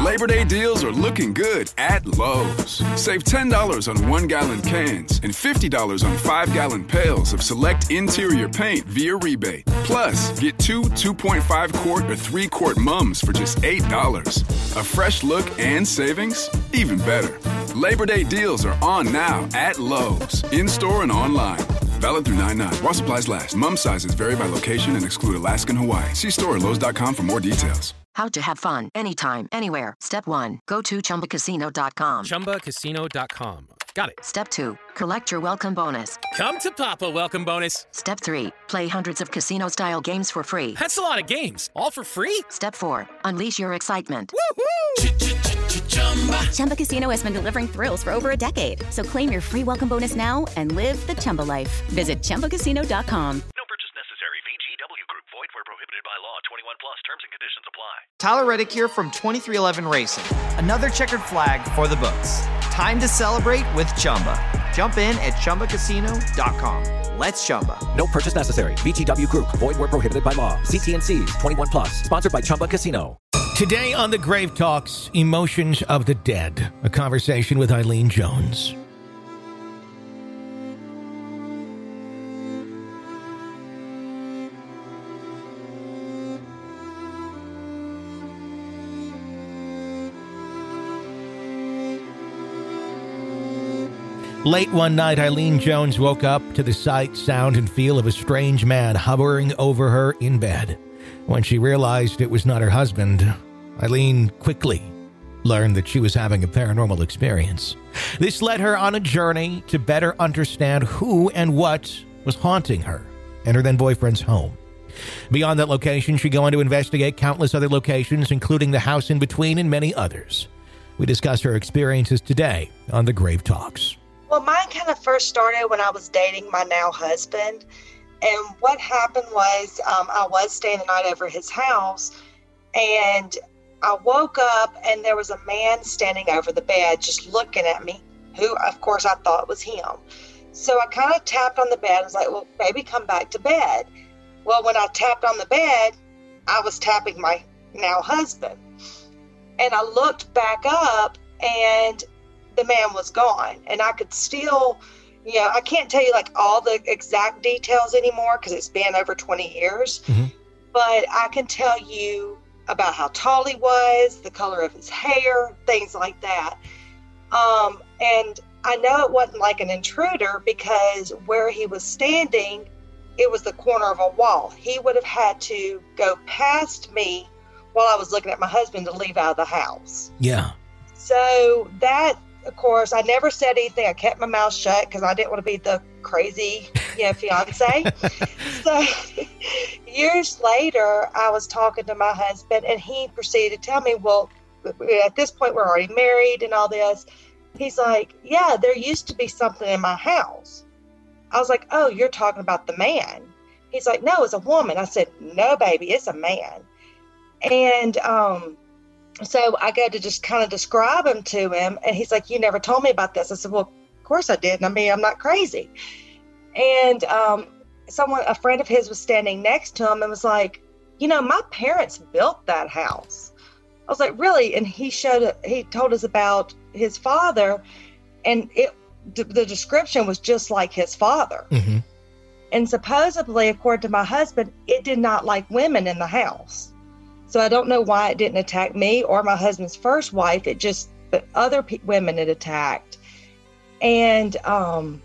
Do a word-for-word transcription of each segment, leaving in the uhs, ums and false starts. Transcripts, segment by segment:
Labor Day deals are looking good at Lowe's. Save ten dollars on one-gallon cans and fifty dollars on five-gallon pails of select interior paint via rebate. Plus, get two two point five quart or three quart mums for just eight dollars. A fresh look and savings? Even better. Labor Day deals are on now at Lowe's, in-store and online. Valid through nine nine. While supplies last. Mum sizes vary by location and exclude Alaska and Hawaii. See store at lowes dot com for more details. How to have fun anytime, anywhere. Step one, go to chumba casino dot com. chumba casino dot com. Got it. Step two, collect your welcome bonus. Come to Papa welcome bonus. Step three, play hundreds of casino-style games for free. That's a lot of games. All for free? Step four, unleash your excitement. Woohoo! Chumba Casino has been delivering thrills for over a decade. So claim your free welcome bonus now and live the Chumba life. Visit chumba casino dot com. No purchase necessary. V G W Group. Void where prohibited by law. twenty-one plus. Terms and conditions apply. Tyler Reddick here from twenty-three eleven Racing. Another checkered flag for the books. Time to celebrate with Chumba. Jump in at chumba casino dot com. Let's Chumba. No purchase necessary. V G W Group. Void where prohibited by law. See T and C's. twenty-one plus. Sponsored by Chumba Casino. Today on the Grave Talks, Emotions of the Dead, a conversation with Eileen Jones. Late one night, Eileen Jones woke up to the sight, sound, and feel of a strange man hovering over her in bed. When she realized it was not her husband, Eileen quickly learned that she was having a paranormal experience. This led her on a journey to better understand who and what was haunting her and her then-boyfriend's home. Beyond that location, she go on to investigate countless other locations, including the house in between and many others. We discuss her experiences today on the Grave Talks. Well, mine kind of first started when I was dating my now husband. And what happened was um, I was staying the night over his house, and I woke up and there was a man standing over the bed just looking at me, who, of course, I thought was him. So I kind of tapped on the bed and was like, well, baby, come back to bed. Well, when I tapped on the bed, I was tapping my now husband. And I looked back up and the man was gone. And I could still, you know, I can't tell you like all the exact details anymore because it's been over twenty years. Mm-hmm. But I can tell you about how tall he was, the color of his hair, things like that. Um, and I know it wasn't like an intruder because where he was standing, it was the corner of a wall. He would have had to go past me while I was looking at my husband to leave out of the house. Yeah. So that, of course, I never said anything. I kept my mouth shut because I didn't want to be the crazy, you know, fiance. So years later, I was talking to my husband and he proceeded to tell me, well, at this point, we're already married and all this. He's like, yeah, there used to be something in my house. I was like, oh, you're talking about the man. He's like, no, it's a woman. I said, no, baby, it's a man. And um, so I go to just kind of describe him to him. And he's like, you never told me about this. I said, well, of course I didn't. I mean, I'm not crazy. And um, someone, a friend of his was standing next to him and was like, you know, my parents built that house. I was like, really? And he showed, he told us about his father, and it, the description was just like his father. Mm-hmm. And supposedly, according to my husband, it did not like women in the house. So I don't know why it didn't attack me or my husband's first wife. It just, but other pe- women it attacked. And um,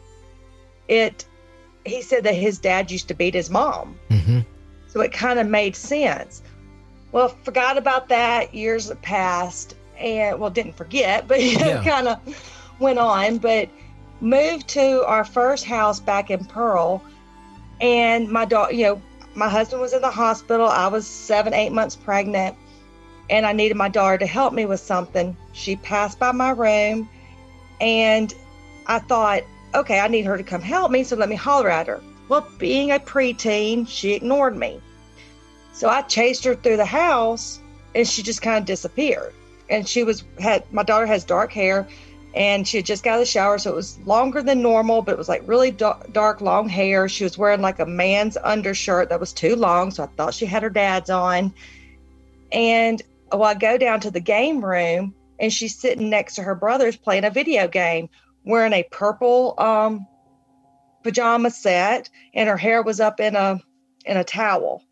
it, he said that his dad used to beat his mom. Mm-hmm. So it kind of made sense. Well, forgot about that. Years have passed, and well, didn't forget, but you know, yeah. kind of went on. But moved to our first house back in Pearl, and my daughter, you know, my husband was in the hospital. I was seven, eight months pregnant, and I needed my daughter to help me with something. She passed by my room, and I thought, okay, I need her to come help me, so let me holler at her. Well, being a preteen, she ignored me. So I chased her through the house, and she just kind of disappeared. And she was had my daughter has dark hair, and she had just got out of the shower, so it was longer than normal, but it was like really dark, dark, long hair. She was wearing like a man's undershirt that was too long, so I thought she had her dad's on. And well, I go down to the game room and she's sitting next to her brothers playing a video game, wearing a purple um, pajama set, and her hair was up in a in a towel.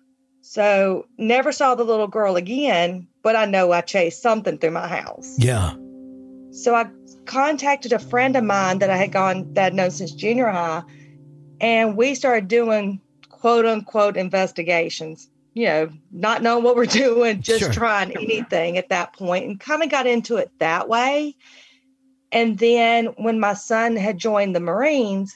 So never saw the little girl again, but I know I chased something through my house. Yeah. So I contacted a friend of mine that I had gone that I'd known since junior high, and we started doing quote unquote investigations. You know, not knowing what we're doing, just Sure. trying anything at that point, and kind of got into it that way. And then when my son had joined the Marines,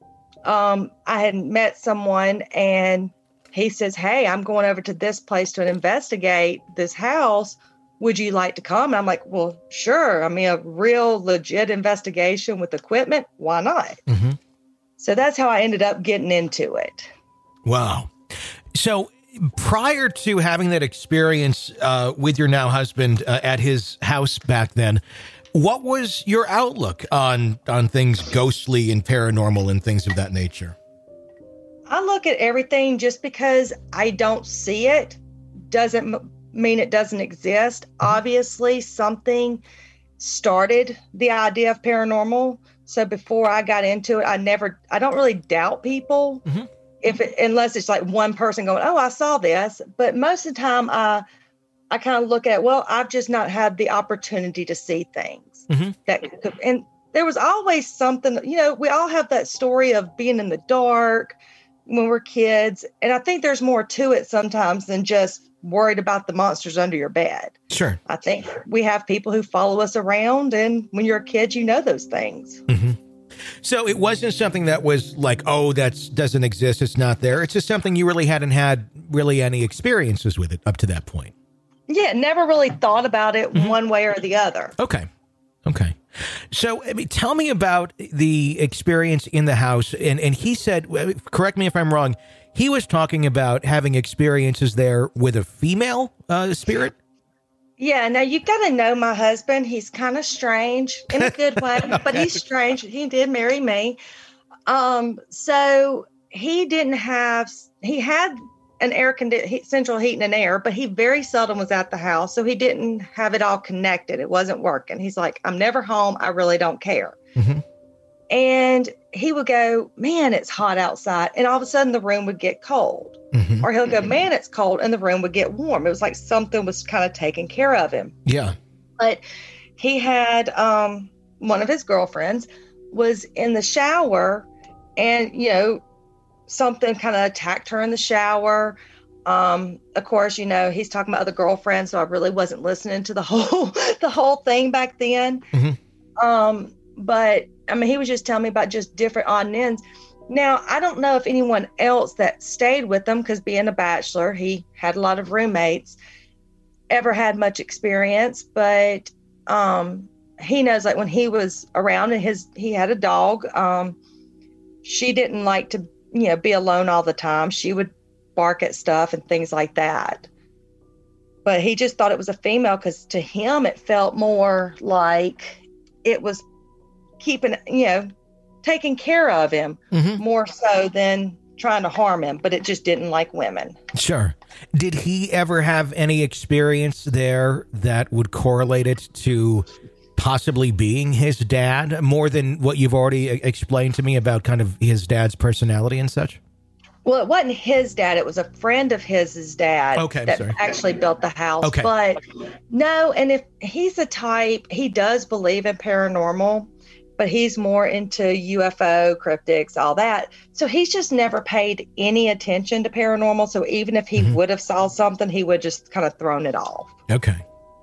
um, I had met someone and he says, hey, I'm going over to this place to investigate this house. Would you like to come? And I'm like, well, sure. I mean, a real legit investigation with equipment. Why not? Mm-hmm. So that's how I ended up getting into it. Wow. So prior to having that experience uh, with your now husband uh, at his house back then, what was your outlook on on things ghostly and paranormal and things of that nature? I look at everything, just because I don't see it doesn't m- mean it doesn't exist. Obviously, something started the idea of paranormal. So before I got into it, I never, I don't really doubt people. Mm-hmm. If it, unless it's like one person going, oh, I saw this. But most of the time, I I kind of look at, well, I've just not had the opportunity to see things. Mm-hmm. that could, and there was always something, you know, we all have that story of being in the dark when we're kids. And I think there's more to it sometimes than just worried about the monsters under your bed. Sure. I think we have people who follow us around, and when you're a kid, you know those things. Mm-hmm. So it wasn't something that was like, oh, that doesn't exist, it's not there. It's just something you really hadn't had really any experiences with it up to that point. Yeah, never really thought about it Mm-hmm. one way or the other. Okay. Okay. So, I mean, tell me about the experience in the house. And, and he said, correct me if I'm wrong, he was talking about having experiences there with a female uh, spirit. Yeah, now you got to know my husband. He's kind of strange in a good way, Okay. but he's strange. He did marry me. Um, so he didn't have, he had an air condi- central heating and air, but he very seldom was at the house. So he didn't have it all connected. It wasn't working. He's like, I'm never home. I really don't care. Mm-hmm. And he would go, man, it's hot outside. And all of a sudden the room would get cold. Mm-hmm. Or he'll go, man, it's cold. And the room would get warm. It was like something was kind of taking care of him. Yeah. But he had um, one of his girlfriends was in the shower, and, you know, something kind of attacked her in the shower. Um, of course, you know, he's talking about other girlfriends, so I really wasn't listening to the whole the whole thing back then. Mm-hmm. Um, but I mean, he was just telling me about just different odd and ends. Now, I don't know if anyone else that stayed with him, because being a bachelor, he had a lot of roommates, ever had much experience, but um, he knows, like, when he was around and his he had a dog, um, she didn't like to, you know, be alone all the time. She would bark at stuff and things like that. But he just thought it was a female, because to him it felt more like it was keeping, you know, taking care of him, Mm-hmm. more so than trying to harm him. But it just didn't like women. Sure. Did he ever have any experience there that would correlate it to possibly being his dad, more than what you've already explained to me about kind of his dad's personality and such? Well, it wasn't his dad. It was a friend of his dad Okay, I'm that sorry. actually built the house. Okay. But no, and if he's the type, he does believe in paranormal, but he's more into U F O, cryptics, all that. So he's just never paid any attention to paranormal. So even if he Mm-hmm. would have saw something, he would just kind of thrown it off. Okay.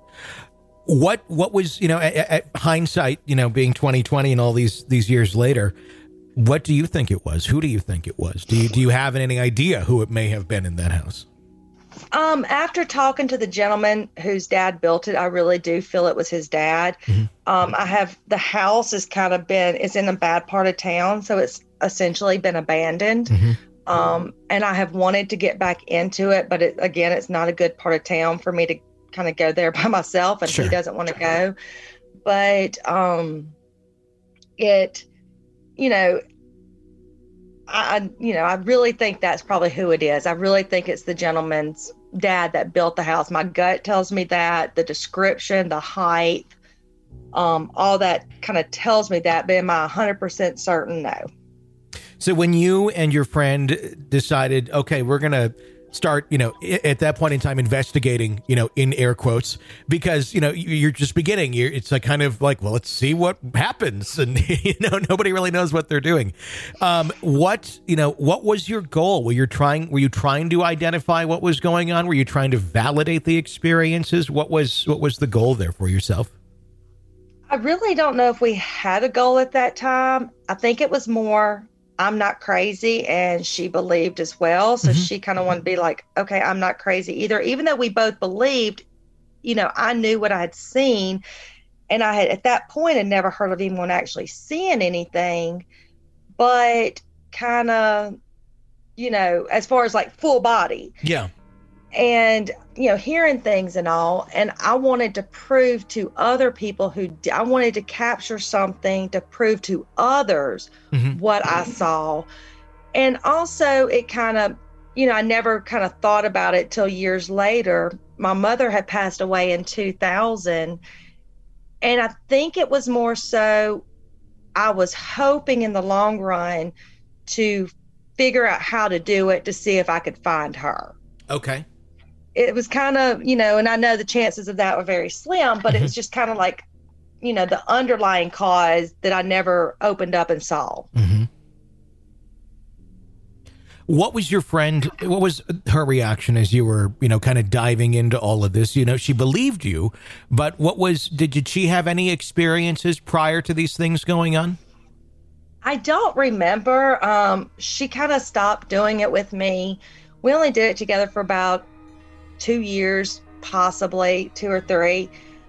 What what was, you know, at, at hindsight, you know, being twenty twenty and all these these years later, what do you think it was? Who do you think it was? Do you do you have any idea who it may have been in that house? Um, after talking to the gentleman whose dad built it, I really do feel it was his dad. Mm-hmm. Um, I have, the house has kind of been, it's in a bad part of town, so it's essentially been abandoned. Mm-hmm. Um, and I have wanted to get back into it, but it, again, it's not a good part of town for me to kind of go there by myself, and Sure. he doesn't want to go. But um, it, you know, I, I, you know, I really think that's probably who it is. I really think it's the gentleman's dad that built the house. My gut tells me that, the description, the height, um, all that kind of tells me that, but am I one hundred percent certain? No. So when you and your friend decided, okay, we're going to start, you know, at that point in time, investigating, you know, in air quotes, because, you know, you're just beginning. You're, it's like kind of like, well, let's see what happens. And, you know, nobody really knows what they're doing. Um, what, you know, what was your goal? Were you trying, were you trying to identify what was going on? Were you trying to validate the experiences? What was, what was the goal there for yourself? I really don't know if we had a goal at that time. I think it was more, I'm not crazy, and she believed as well. So mm-hmm. she kind of wanted to be like, okay, I'm not crazy either. Even though we both believed, you know, I knew what I had seen, and I had at that point had never heard of anyone actually seeing anything, but kind of, you know, as far as like full body. Yeah. And, you know, hearing things and all. And I wanted to prove to other people who, I wanted to capture something to prove to others mm-hmm. what I saw. And also it kind of, you know, I never kind of thought about it till years later. My mother had passed away in two thousand. And I think it was more so I was hoping in the long run to figure out how to do it to see if I could find her. Okay. It was kind of, you know, and I know the chances of that were very slim, but it was just kind of like, you know, the underlying cause that I never opened up and saw. Mm-hmm. What was your friend, what was her reaction as you were, you know, kind of diving into all of this? You know, she believed you, but what was, did, did she have any experiences prior to these things going on? I don't remember. Um, she kind of stopped doing it with me. We only did it together for about two years, possibly two or three.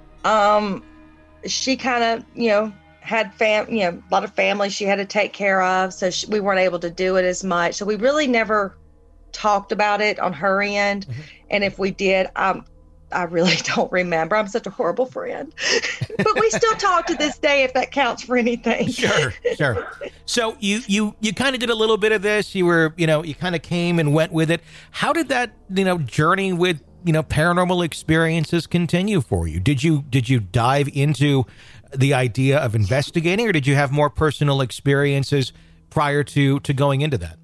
Um, she kind of, you know, had fam, you know, a lot of family she had to take care of. So she, we weren't able to do it as much. So we really never talked about it on her end. Mm-hmm. And if we did, um, I really don't remember. I'm such a horrible friend, but we still talk to this day, if that counts for anything. Sure, sure. So you, you, you kind of did a little bit of this. You were, you know, you kind of came and went with it. How did that, you know, journey with, you know, paranormal experiences continue for you? Did you, did you dive into the idea of investigating, or did you have more personal experiences prior to, to going into that?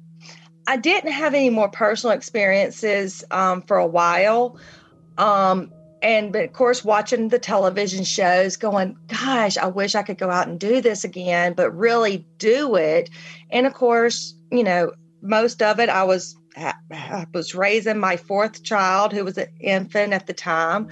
I didn't have any more personal experiences um, for a while. Um, and but of course, watching the television shows going, gosh, I wish I could go out and do this again, but really do it. And of course, you know, most of it, I was, I was raising my fourth child, who was an infant at the time.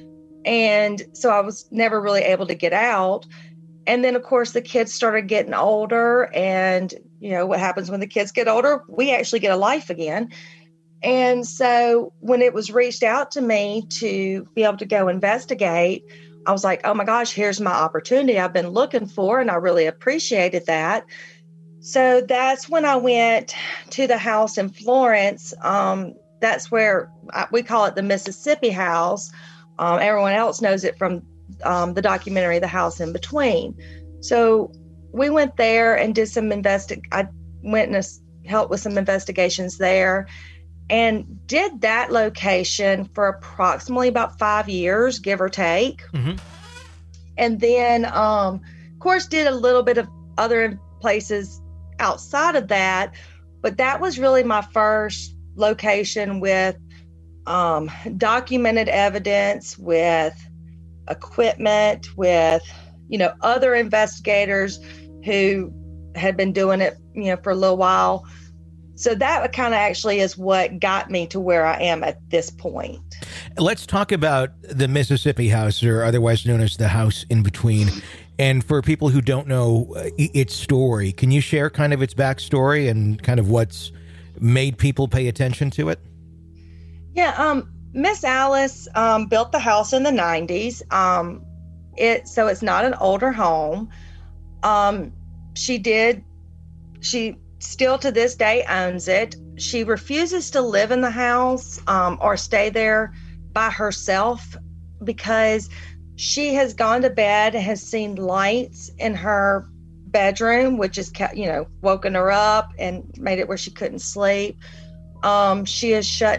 And so I was never really able to get out. And then of course the kids started getting older, and you know, what happens when the kids get older, we actually get a life again. And so when it was reached out to me to be able to go investigate, I was like, oh my gosh, here's my opportunity I've been looking for. And I really appreciated that. So that's when I went to the house in Florence. Um, that's where I, we call it the Mississippi House. Um, everyone else knows it from um, the documentary, The House in Between. So we went there and did some investi- I went and helped with some investigations there. And did that location for approximately about five years, give or take. Mm-hmm. And then, um, of course, did a little bit of other places outside of that. But that was really my first location with um, documented evidence, with equipment, with, you know, other investigators who had been doing it, you know, for a little while. So that kind of actually is what got me to where I am at this point. Let's talk about the Mississippi House, or otherwise known as the House in Between. And for people who don't know its story, can you share kind of its backstory and kind of what's made people pay attention to it? Yeah, um, Miss Alice um, built the house in the nineties. Um, it so it's not an older home. Um, she did, she... still to this day owns it. She refuses to live in the house um, or stay there by herself because she has gone to bed and has seen lights in her bedroom, which has, you know, woken her up and made it where she couldn't sleep. Um, she has shut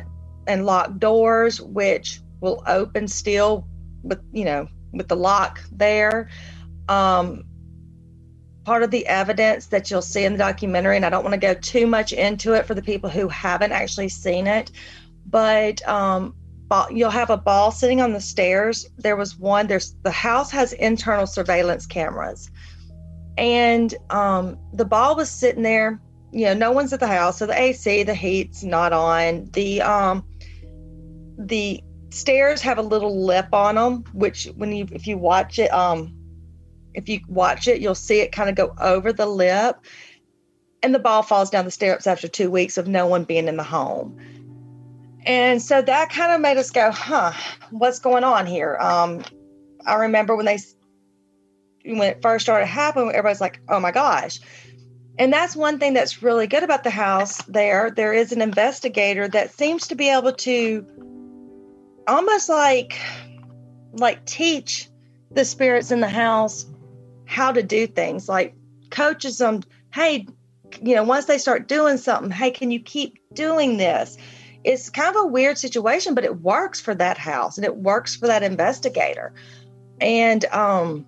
and locked doors, which will open still with, you know, with the lock there. Um, part of the evidence that you'll see in the documentary, and I don't want to go too much into it for the people who haven't actually seen it, but um, you'll have a ball sitting on the stairs. There was one, there's the house has internal surveillance cameras, and um, the ball was sitting there. You know, no one's at the house, so the A C, the heat's not on. The um, the stairs have a little lip on them, which when you if you watch it, um, if you watch it, you'll see it kind of go over the lip, and the ball falls down the stairs after two weeks of no one being in the home. And so that kind of made us go, huh, what's going on here? Um, I remember when they when it first started happening, everybody's like, oh my gosh. And that's one thing that's really good about the house there. There is an investigator that seems to be able to almost like, like teach the spirits in the house how to do things, like coaches them. Hey, you know, once they start doing something, hey, can you keep doing this? It's kind of a weird situation, but it works for that house and it works for that investigator. And um,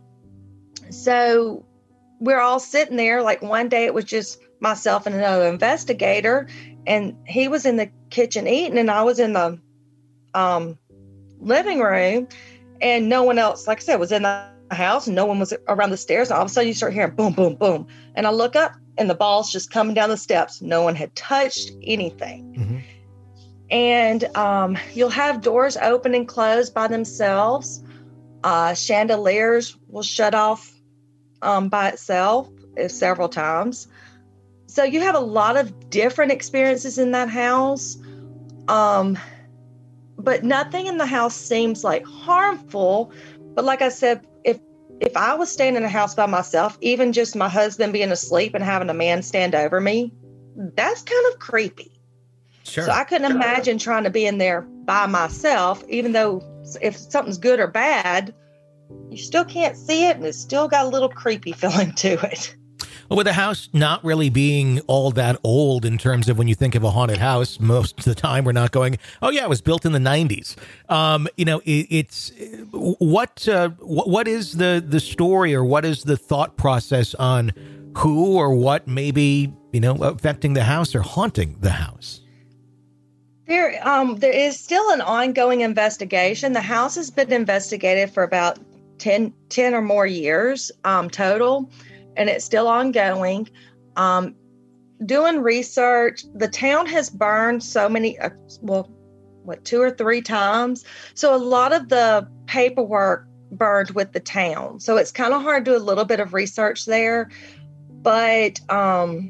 so we're all sitting there. Like one day it was just myself and another investigator, and he was in the kitchen eating, and I was in the um, living room, and no one else, like I said, was in the house, and no one was around the stairs. And all of a sudden you start hearing boom, boom, boom. And I look up, and the ball's just coming down the steps. No one had touched anything. Mm-hmm. And um, you'll have doors open and close by themselves. Uh, chandeliers will shut off um, by itself uh, several times. So you have a lot of different experiences in that house. Um, but nothing in the house seems like harmful. But like I said, if if I was staying in a house by myself, even just my husband being asleep and having a man stand over me, that's kind of creepy. Sure. So I couldn't imagine trying to be in there by myself, even though if something's good or bad, you still can't see it, and it's still got a little creepy feeling to it. Well, with the house not really being all that old in terms of when you think of a haunted house, most of the time we're not going, oh, yeah, it was built in the nineties. Um, you know, it, it's what, uh, what what is the, the story, or what is the thought process on who or what may be, you know, affecting the house or haunting the house? There, um, there is still an ongoing investigation. The house has been investigated for about ten, ten or more years um, total, and it's still ongoing. Um, doing research, the town has burned so many, uh, well, what, two or three times. So a lot of the paperwork burned with the town. So it's kind of hard to do a little bit of research there. But um,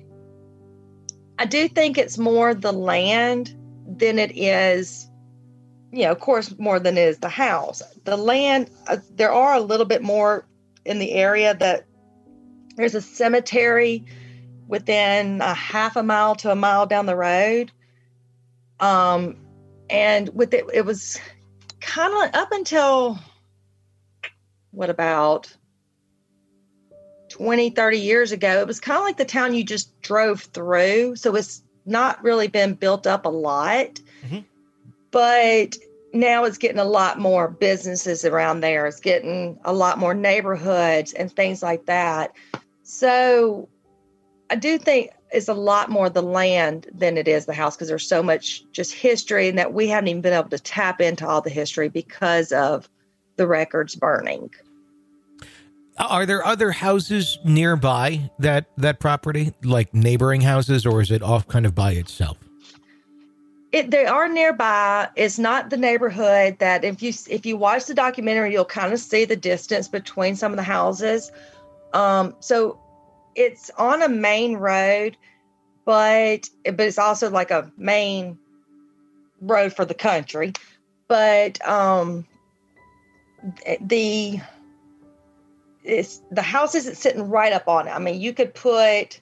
I do think it's more the land than it is, you know, of course, more than it is the house. The land, uh, there are a little bit more in the area. That there's a cemetery within a half a mile to a mile down the road. Um, and with it, it was kind of up until, what, about twenty, thirty years ago, it was kind of like the town you just drove through. So it's not really been built up a lot, mm-hmm. but now it's getting a lot more businesses around there. It's getting a lot more neighborhoods and things like that. So I do think it's a lot more the land than it is the house, because there's so much just history, and that we haven't even been able to tap into all the history because of the records burning. Are there other houses nearby that, that property, like neighboring houses, or is it off kind of by itself? It, they are nearby. It's not the neighborhood that if you if you watch the documentary, you'll kind of see the distance between some of the houses. Um, so it's on a main road, but but it's also like a main road for the country. But um, the It's, the house isn't sitting right up on it. I mean, you could put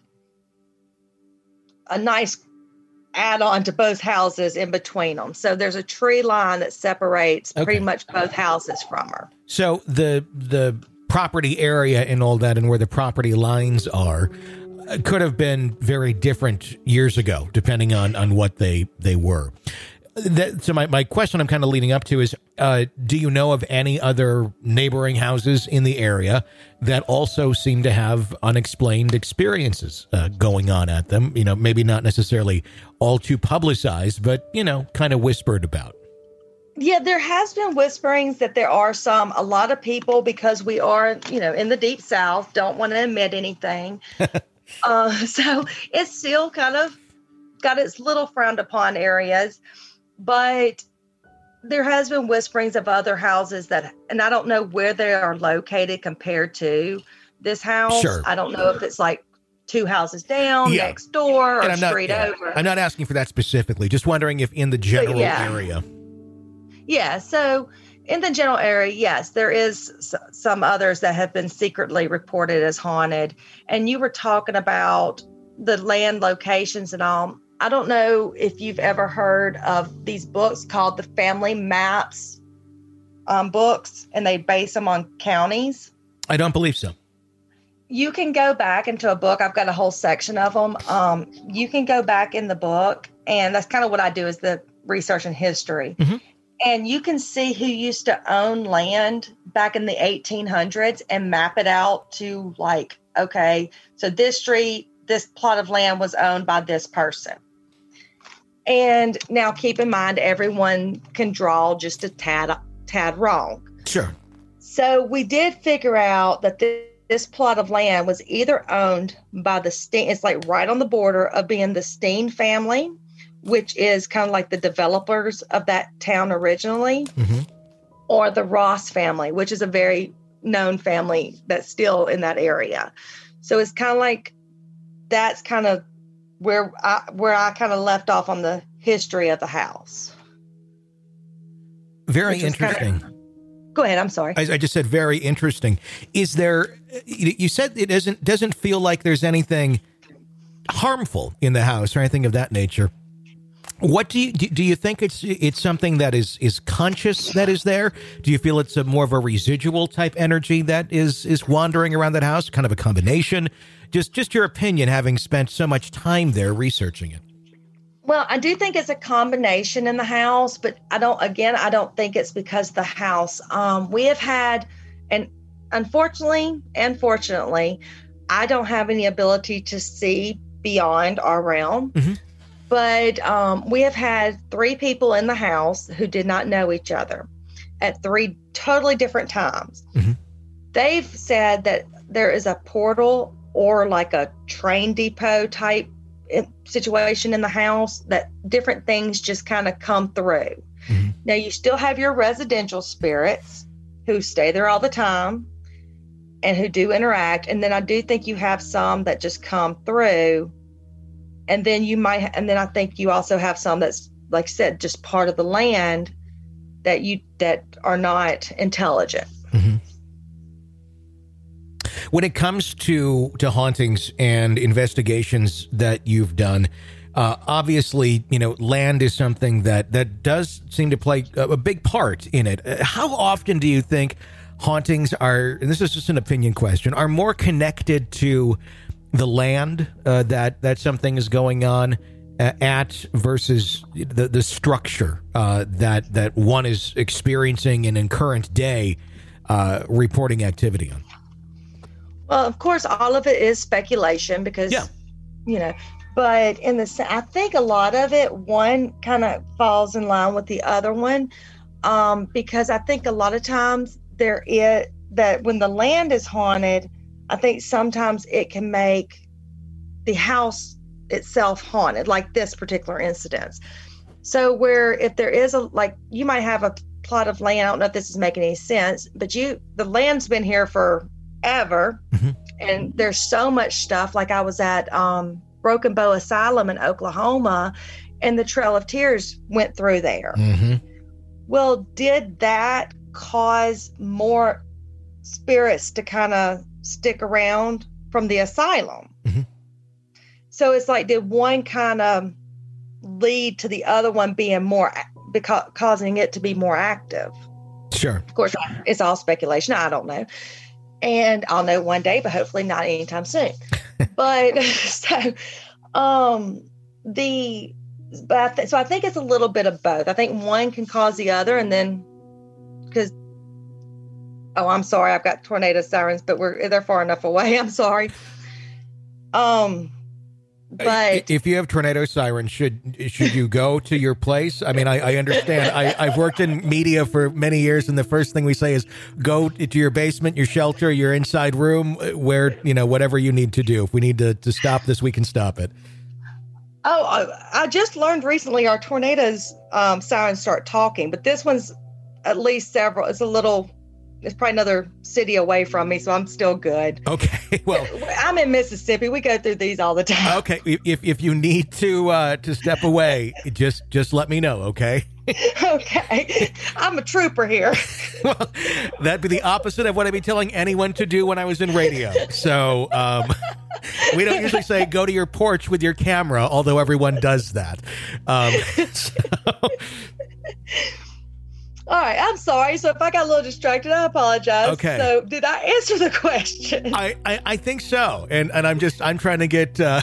a nice add-on to both houses in between them. So there's a tree line that separates okay. pretty much both houses from her. So the the property area and all that, and where the property lines are, could have been very different years ago, depending on, on what they, they were. that, so my, my question I'm kind of leading up to is, uh, do you know of any other neighboring houses in the area that also seem to have unexplained experiences uh, going on at them? You know, maybe not necessarily all too publicized, but, you know, kind of whispered about. Yeah, there has been whisperings that there are some. A lot of people, because we are, you know, in the Deep South, don't want to admit anything. uh, so it's still kind of got its little frowned upon areas. But there has been whisperings of other houses that, and I don't know where they are located compared to this house. Sure. I don't know if it's like two houses down, Yeah. next door, or And I'm not- street yeah, over. I'm not asking for that specifically, just wondering if in the general yeah. area. Yeah, so in the general area, yes, there is s- some others that have been secretly reported as haunted. And you were talking about the land locations and all. I don't know if you've ever heard of these books called the Family Maps um, books, and they base them on counties. I don't believe so. You can go back into a book. I've got a whole section of them. Um, you can go back in the book, and that's kind of what I do is the research and history. Mm-hmm. And you can see who used to own land back in the eighteen hundreds and map it out to like, okay, so this street, this plot of land was owned by this person. And now keep in mind, everyone can draw just a tad, tad wrong. Sure. So we did figure out that this, this plot of land was either owned by the Steen, it's like right on the border of being the Steen family, which is kind of like the developers of that town originally, Mm-hmm. or the Ross family, which is a very known family that's still in that area. So it's kind of like, that's kind of where I, where I kind of left off on the history of the house. Very Which was kind of- interesting. Go ahead. I'm sorry. I, I just said very interesting. Is there, you you said it doesn't, doesn't feel like there's anything harmful in the house or anything of that nature. What do you, do, do you think it's, it's something that is, is conscious that is there? Do you feel it's a more of a residual type energy that is, is wandering around that house? Kind of a combination? Just, just your opinion, having spent so much time there researching it. Well, I do think it's a combination in the house, but I don't, again, I don't think it's because of the house. Um, we have had, and unfortunately, and fortunately, I don't have any ability to see beyond our realm. Mm-hmm. But um, we have had three people in the house who did not know each other at three totally different times. Mm-hmm. They've said that there is a portal or like a train depot type situation in the house, that different things just kind of come through. Mm-hmm. Now, you still have your residential spirits who stay there all the time and who do interact. And then I do think you have some that just come through. And then you might, and then I think you also have some that's, like I said, just part of the land that you, that are not intelligent. Mm-hmm. When it comes to, to hauntings and investigations that you've done, uh, obviously, you know, land is something that, that does seem to play a, a big part in it. Uh, How often do you think hauntings are, and this is just an opinion question, are more connected to the land uh, that, that something is going on uh, at versus the, the structure uh, that, that one is experiencing and in current day uh, reporting activity on? Well, of course, all of it is speculation because, yeah. you know, but in the, I think a lot of it, one kind of falls in line with the other one, um, because I think a lot of times there is that when the land is haunted, I think sometimes it can make the house itself haunted, like this particular incident. So where if there is a, like you might have a plot of land, I don't know if this is making any sense, but you, the land's been here for ever. Mm-hmm. And there's so much stuff. Like I was at um, Broken Bow Asylum in Oklahoma, and the Trail of Tears went through there. Mm-hmm. Well, did that cause more spirits to kind of stick around from the asylum? Mm-hmm. So it's like, did one kind of lead to the other one being more, because causing it to be more active? Sure. Of course, it's all speculation. I don't know. And I'll know one day, but hopefully not anytime soon. But so, um, the, but I th- so I think it's a little bit of both. I think one can cause the other, and then because oh, I'm sorry, I've got tornado sirens, but we're they're far enough away. I'm sorry. Um, but if you have tornado sirens, should should you go to your place? I mean, I, I understand. I, I've worked in media for many years, and the first thing we say is go to your basement, your shelter, your inside room, where, you know, whatever you need to do. If we need to, to stop this, we can stop it. Oh, I, I just learned recently our tornadoes um, sirens start talking, but this one's at least several. It's a little. It's probably another city away from me, so I'm still good. Okay, well, I'm in Mississippi. We go through these all the time. Okay, if if you need to uh, to step away, just just let me know. Okay. Okay, I'm a trooper here. Well, that'd be the opposite of what I'd be telling anyone to do when I was in radio. So um, we don't usually say go to your porch with your camera, although everyone does that. Um, so. All right, I'm sorry. So if I got a little distracted, I apologize. Okay. So did I answer the question? I, I, I think so. And and I'm just, I'm trying to get, uh,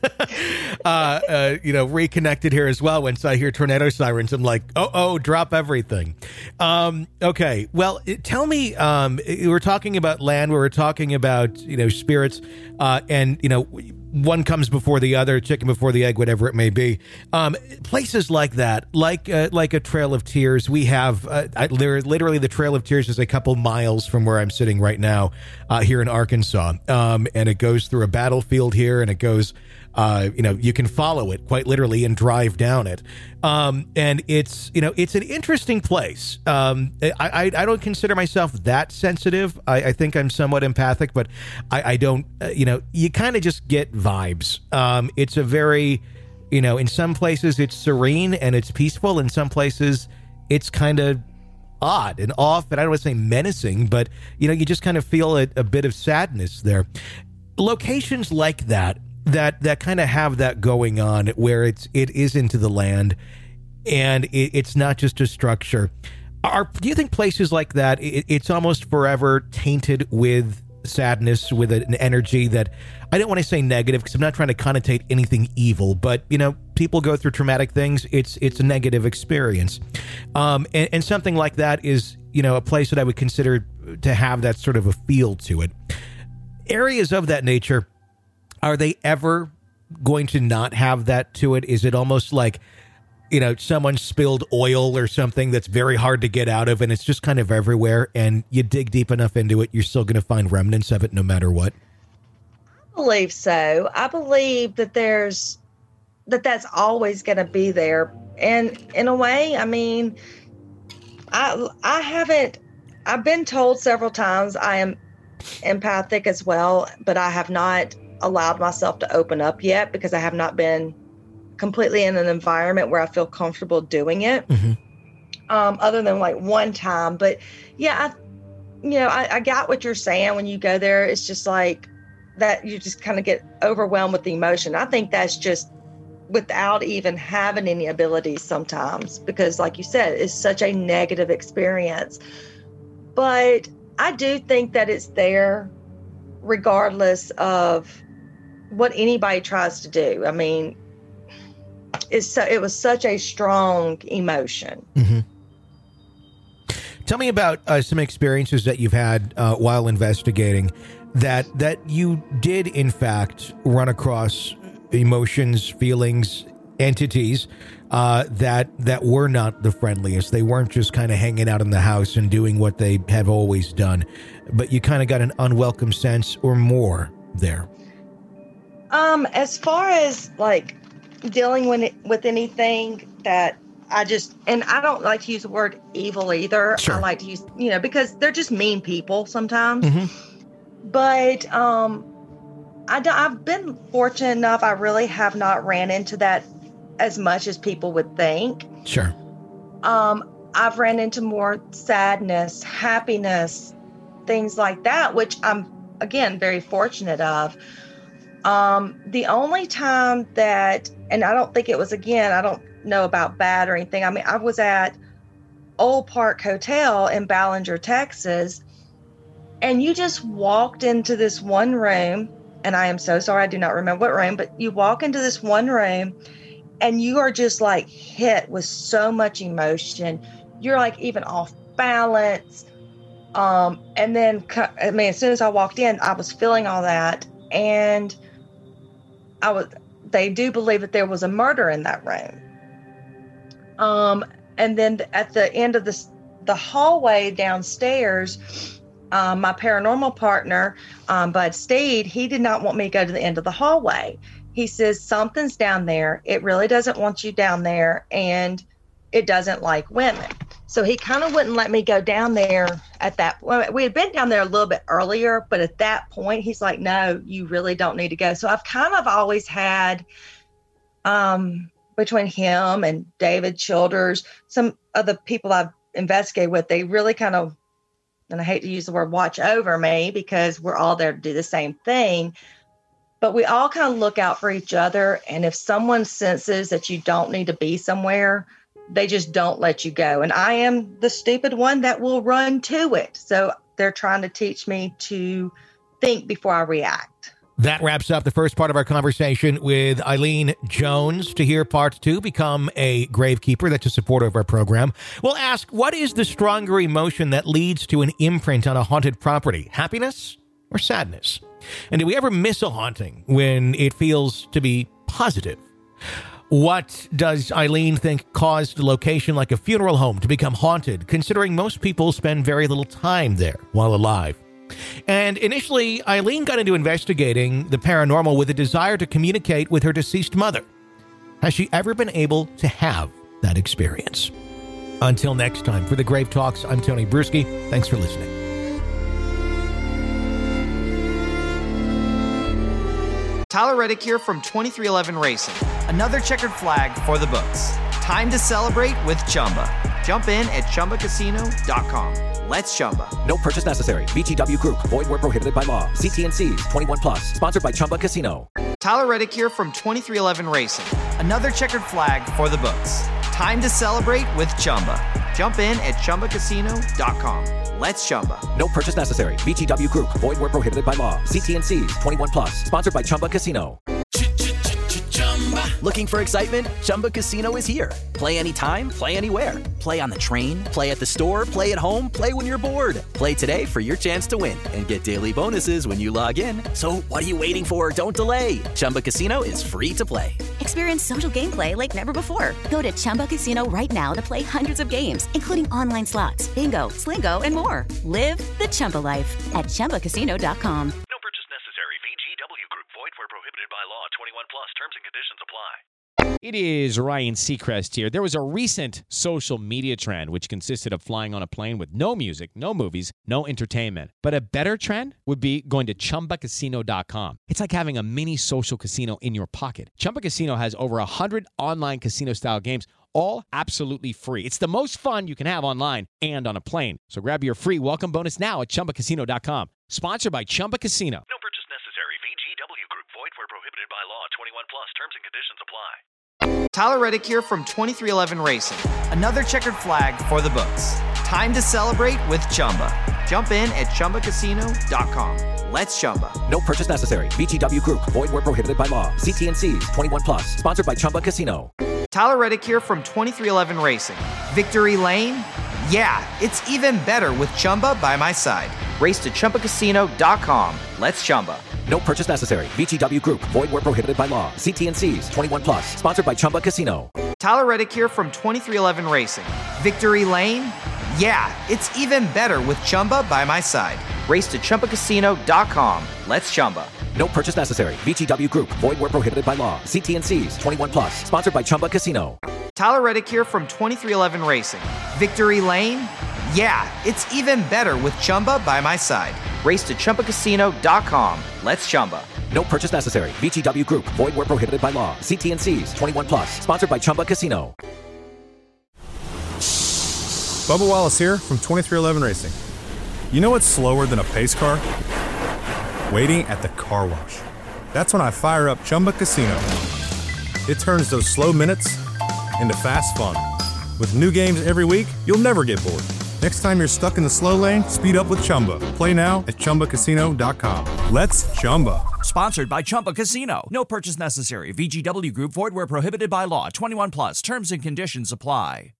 uh, uh, you know, reconnected here as well. Once I hear tornado sirens, I'm like, oh, oh, drop everything. Um, okay. Well, tell me, um, we were talking about land, we were talking about, you know, spirits, uh, and, you know, one comes before the other, chicken before the egg, whatever it may be. Um, places like that, like uh, like a Trail of Tears, we have uh, I, literally the Trail of Tears is a couple miles from where I'm sitting right now, uh, here in Arkansas, um, and it goes through a battlefield here, and it goes. Uh, you know, you can follow it quite literally and drive down it. Um, and it's, you know, it's an interesting place. Um, I, I, I don't consider myself that sensitive. I, I think I'm somewhat empathic, but I, I don't, uh, you know, you kind of just get vibes. Um, it's a very, you know, in some places it's serene and it's peaceful. In some places it's kind of odd and off. And I don't want to say menacing, but, you know, you just kind of feel a, a bit of sadness there. Locations like that, that that kind of have that going on where it's it is into the land and it, it's not just a structure. Are do you think places like that it, it's almost forever tainted with sadness, with an energy that I don't want to say negative because I'm not trying to connotate anything evil, but you know, people go through traumatic things. It's it's a negative experience, um, and, and something like that is, you know, a place that I would consider to have that sort of a feel to it. Areas of that nature. Are they ever going to not have that to it? Is it almost like, you know, someone spilled oil or something that's very hard to get out of and it's just kind of everywhere and you dig deep enough into it, you're still going to find remnants of it no matter what? I believe so. I believe that there's, that that's always going to be there. And in a way, I mean, I, I haven't, I've been told several times I am empathic as well, but I have not allowed myself to open up yet because I have not been completely in an environment where I feel comfortable doing it. Mm-hmm. Um, other than like one time, but yeah, I, you know, I, I got what you're saying. When you go there, it's just like that. You just kind of get overwhelmed with the emotion. I think that's just without even having any abilities sometimes, because like you said, it's such a negative experience, but I do think that it's there regardless of what anybody tries to do. I mean, it's so, it was such a strong emotion. Mm-hmm. Tell me about uh, some experiences that you've had uh, while investigating that that you did, in fact, run across emotions, feelings, entities uh, that that were not the friendliest. They weren't just kind of hanging out in the house and doing what they have always done, but you kind of got an unwelcome sense or more there. Um, as far as like dealing with it, with anything that I just, and I don't like to use the word evil either. Sure. I like to use, you know, because they're just mean people sometimes. Mm-hmm. But um, I, I've been fortunate enough. I really have not ran into that as much as people would think. Sure. Um, I've ran into more sadness, happiness, things like that, which I'm, again, very fortunate of. Um, the only time that, and I don't think it was, again, I don't know about bad or anything. I mean, I was at Old Park Hotel in Ballinger, Texas, and you just walked into this one room, and I am so sorry, I do not remember what room, but you walk into this one room, and you are just like hit with so much emotion. You're like even off balance. Um, and then, I mean, as soon as I walked in, I was feeling all that. And I was, they do believe that there was a murder in that room. Um, and then at the end of the, the hallway downstairs, um, my paranormal partner, um, Bud Steed, he did not want me to go to the end of the hallway. He says, something's down there. It really doesn't want you down there. And it doesn't like women. So he kind of wouldn't let me go down there at that point. We had been down there a little bit earlier, but at that point, he's like, no, you really don't need to go. So I've kind of always had, um, between him and David Childers, some of the people I've investigated with, they really kind of, and I hate to use the word watch over me because we're all there to do the same thing, but we all kind of look out for each other. And if someone senses that you don't need to be somewhere, they just don't let you go. And I am the stupid one that will run to it. So they're trying to teach me to think before I react. That wraps up the first part of our conversation with Eileen Jones. To hear part two, become a gravekeeper. That's a supporter of our program. We'll ask, what is the stronger emotion that leads to an imprint on a haunted property? Happiness or sadness? And do we ever miss a haunting when it feels to be positive? What does Eileen think caused a location like a funeral home to become haunted, considering most people spend very little time there while alive? And initially, Eileen got into investigating the paranormal with a desire to communicate with her deceased mother. Has she ever been able to have that experience? Until next time, for the Grave Talks, I'm Tony Bruschi. Thanks for listening. Tyler Reddick here from twenty-three eleven Racing. Another checkered flag for the books. Time to celebrate with Chumba. Jump in at Chumba Casino dot com. Let's Chumba. No purchase necessary. V G W Group. Void where prohibited by law. See T and C's. twenty-one plus. Sponsored by Chumba Casino. Tyler Reddick here from twenty-three eleven Racing. Another checkered flag for the books. Time to celebrate with Chumba. Jump in at Chumba Casino dot com. Let's Chumba. No purchase necessary. V G W Group. Void where prohibited by law. See T and C's. twenty-one plus. Sponsored by Chumba Casino. Looking for excitement? Chumba Casino is here. Play anytime, play anywhere. Play on the train, play at the store, play at home, play when you're bored. Play today for your chance to win and get daily bonuses when you log in. So what are you waiting for? Don't delay. Chumba Casino is free to play. Experience social gameplay like never before. Go to Chumba Casino right now to play hundreds of games, including online slots, bingo, Slingo, and more. Live the Chumba life at Chumba Casino dot com. No purchase necessary. V G W Group. Void where prohibited by law. twenty-one plus. Terms and conditions apply. It is Ryan Seacrest here. There was a recent social media trend which consisted of flying on a plane with no music, no movies, no entertainment. But a better trend would be going to Chumba Casino dot com. It's like having a mini social casino in your pocket. Chumba Casino has over one hundred online casino-style games, all absolutely free. It's the most fun you can have online and on a plane. So grab your free welcome bonus now at Chumba Casino dot com. Sponsored by Chumba Casino. No purchase necessary. V G W Group. Void where prohibited by law. twenty-one plus. Terms and conditions apply. Tyler Reddick here from twenty-three eleven Racing. Another checkered flag for the books. Time to celebrate with Chumba. Jump in at Chumba Casino dot com. Let's Chumba. No purchase necessary. V G W Group. Void where prohibited by law. See T and C's. twenty-one plus. Sponsored by Chumba Casino. Tyler Reddick here from twenty-three eleven Racing. Victory Lane? Yeah, it's even better with Chumba by my side. Race to Chumba Casino dot com. Let's Chumba. No purchase necessary. V G W Group. Void where prohibited by law. See T and C's. twenty-one plus. Sponsored by Chumba Casino. Tyler Reddick here from twenty-three eleven Racing. Victory Lane? Yeah, it's even better with Chumba by my side. Race to Chumba Casino dot com. Let's Chumba. No purchase necessary. V G W Group. Void where prohibited by law. See T and C's. twenty-one plus. Sponsored by Chumba Casino. Tyler Reddick here from twenty-three eleven Racing. Victory Lane? Yeah, it's even better with Chumba by my side. Race to Chumba Casino dot com. Let's Chumba. No purchase necessary. V G W Group. Void where prohibited by law. See T and C's. twenty-one plus. Sponsored by Chumba Casino. Bubba Wallace here from twenty-three eleven Racing. You know what's slower than a pace car? Waiting at the car wash. That's when I fire up Chumba Casino. It turns those slow minutes into fast fun. With new games every week, you'll never get bored. Next time you're stuck in the slow lane, speed up with Chumba. Play now at Chumba Casino dot com. Let's Chumba. Sponsored by Chumba Casino. No purchase necessary. V G W Group. Void where prohibited by law. twenty-one plus. Terms and conditions apply.